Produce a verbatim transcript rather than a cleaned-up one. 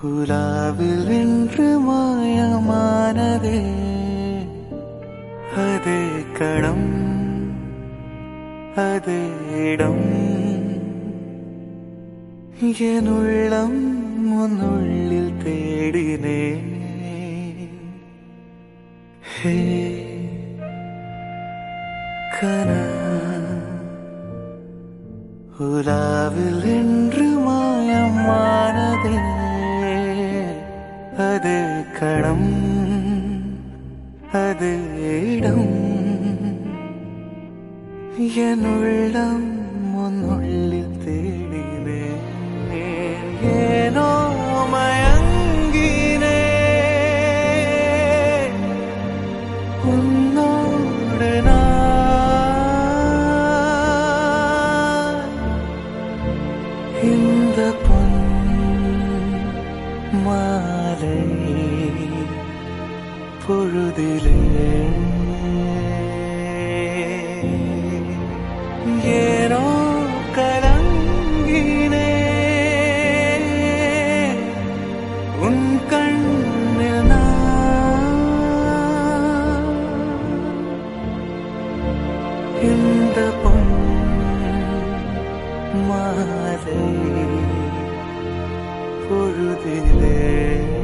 உலாவில் என்று மாயமானதே அதே கணம் அதே இடம் என் உள்ளம் உன்னுள்ளில் தேடினேன். ஹே கனா உலாவில் என்று மாயமானதே அதே கணம் அதே இடம் என் உள்ளம் உன்னுள்ளில் தேடினேன். ஏனோ மயங்கினே உன்னோடு நான் இந்த பொன் மாலை பொழுதிலே ஏனோ கலங்கினே உன் கண்ணில் நான் இந்த பொன் மாலை பொழுதிலே